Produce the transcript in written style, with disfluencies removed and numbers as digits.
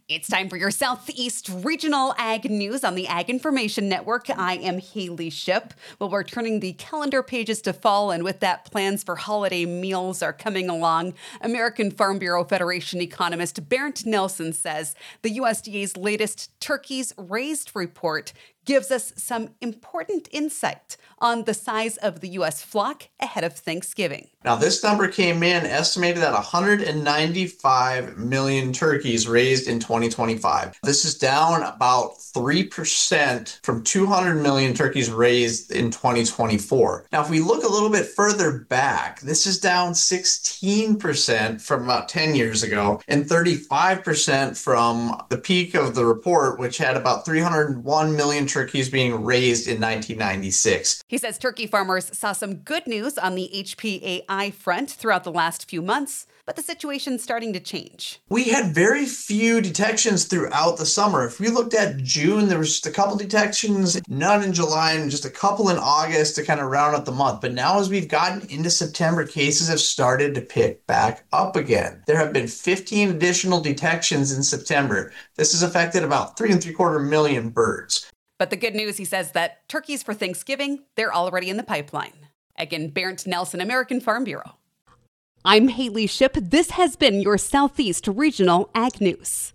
It's time for your Southeast Regional Ag News on the Ag Information Network. I am Haley Ship. Well, we're turning the calendar pages to fall, and with that, plans for holiday meals are coming along. American Farm Bureau Federation economist Bernd Nelson says the USDA's latest Turkeys Raised report gives us some important insight on the size of the U.S. flock ahead of Thanksgiving. Now, this number came in estimated at 195 million turkeys raised in 2025. This is down about 3% from 200 million turkeys raised in 2024. Now, if we look a little bit further back, this is down 16% from about 10 years ago and 35% from the peak of the report, which had about 301 million turkeys being raised in 1996. He says turkey farmers saw some good news on the HPAI front throughout the last few months, but the situation's starting to change. We had very few detections throughout the summer. If we looked at June, there was just a couple detections, none in July, and just a couple in August to kind of round out the month. But now as we've gotten into September, cases have started to pick back up again. There have been 15 additional detections in September. This has affected about 3.75 million birds. But the good news, he says, that turkeys for Thanksgiving, they're already in the pipeline. Again, Bernd Nelson, American Farm Bureau. I'm Haley Ship. This has been your Southeast Regional Ag News.